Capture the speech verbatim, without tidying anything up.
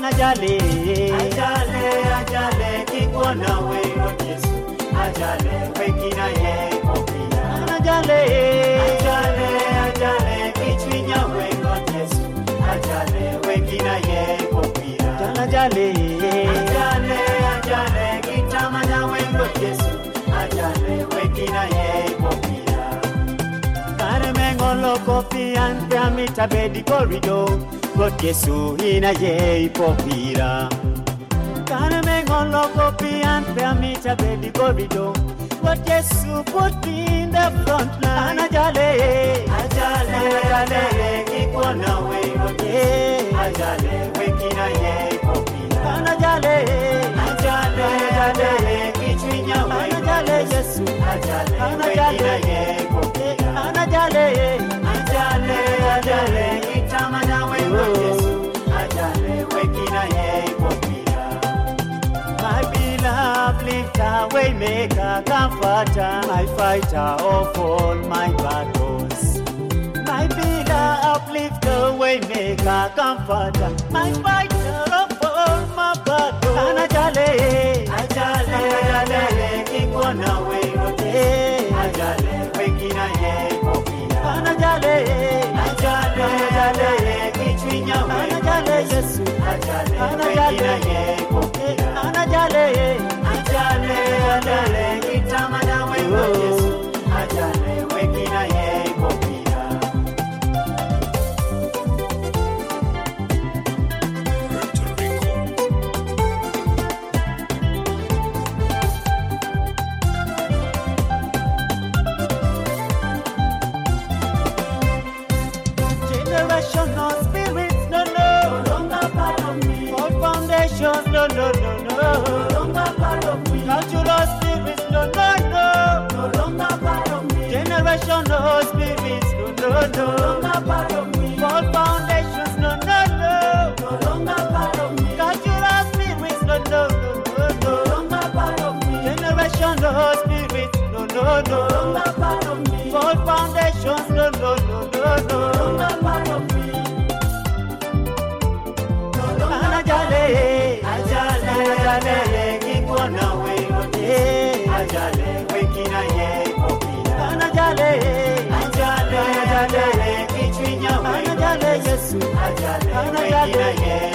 Anajale, ajale, ajale, kikuona wewe Yesu. Ajale, wekina ye kopia. Anajale, ajale, ajale, kichwinya wewe Yesu. Ajale, wekina ye kopia. Anajale, ajale, ajale, kitamana wewe Yesu. Ajale, wekina ye kopia. Karemengolo kopian kamita bedi corridor. God Yesu ina ye kopira. Karemengolo kopian kamita bedi corridor. God Yesu put me in the front line. Anajale, ajale, ajale, kikuona wewe Yesu. Ajale, wekina ye kopia. Anajale, ajale, ajale, kichwinya wewe Anajale Yesu. Ajale, wekina ye kopia. Anajale, ajale, ajale, kitamana wewe Yesu. Ajale, wekina ye kopia. My beloved lifter, way maker, comforter, my fighter of all my battles. My beloved uplifter, way maker, comforter, my fighter of all my battles. Anajale, ajale, ajale, kikuona wewe Yesu. Ajale, wekina ye kopia. Anajale, ajale, ajale, kichwinya wewe Anajale Yesu. Ajale, wekina ye kopia. Anajale, ajale, ajale, kitamana wewe Yesu. Ajale, wekina ye kopia. generational spirits, no, no, No longer part of me. all foundations, no, no, no, No no, longer part of me. cultural spirits, no, no, no, No longer part of me. generational spirits, no, no, No no, longer part of me. all foundations, no, no, no, No longer part of me. cultural spirits, no, no, no, no, No no, longer part of me. generational spirits, no, no, No no, longer part of me. all foundations, no, no, no, no, No no. longer part of me. No longer. Anajale, Ajale, ajale, kikuona wewe Yesu. Ajale, wekina ye kopia. Anajale, Ajale, ajale, kichwinya wewe Anajale Yesu. Ajale, wekina ye